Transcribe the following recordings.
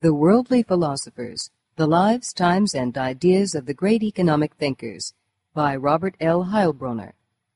The Worldly Philosophers, The Lives, Times, and Ideas of the Great Economic Thinkers, by Robert L. Heilbronner.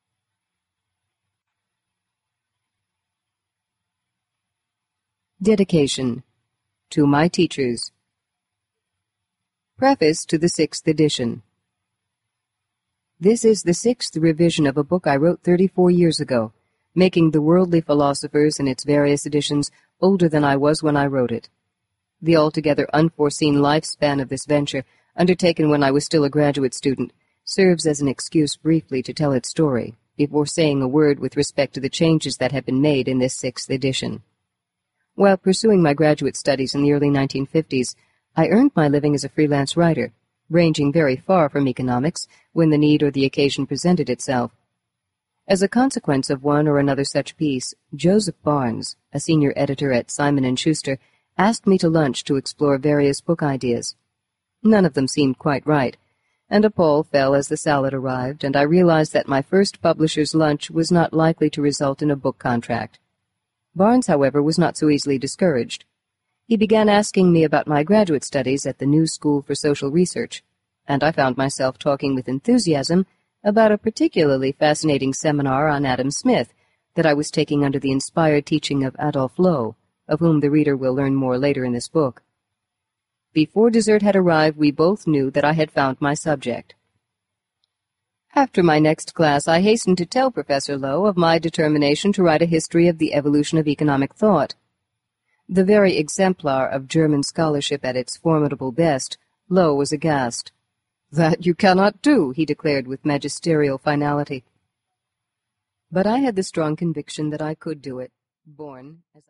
Dedication to my teachers. Preface to the 6th edition. This is the 6th revision of a book I wrote 34 years ago, making The Worldly Philosophers in its various editions older than I was when I wrote it. The altogether unforeseen lifespan of this venture, undertaken when I was still a graduate student, serves as an excuse briefly to tell its story, before saying a word with respect to the changes that have been made in this 6th edition. While pursuing my graduate studies in the early 1950s, I earned my living as a freelance writer, ranging very far from economics when the need or the occasion presented itself. As a consequence of one or another such piece, Joseph Barnes, a senior editor at Simon & Schuster, asked me to lunch to explore various book ideas. None of them seemed quite right, and a pall fell as the salad arrived, and I realized that my first publisher's lunch was not likely to result in a book contract. Barnes, however, was not so easily discouraged. He began asking me about my graduate studies at the New School for Social Research, and I found myself talking with enthusiasm about a particularly fascinating seminar on Adam Smith that I was taking under the inspired teaching of Adolf Lowe, of whom the reader will learn more later in this book. Before dessert had arrived, we both knew that I had found my subject. After my next class, I hastened to tell Professor Lowe of my determination to write a history of the evolution of economic thought. The very exemplar of German scholarship at its formidable best, Lowe was aghast. "That you cannot do," he declared with magisterial finality. But I had the strong conviction that I could do it, born as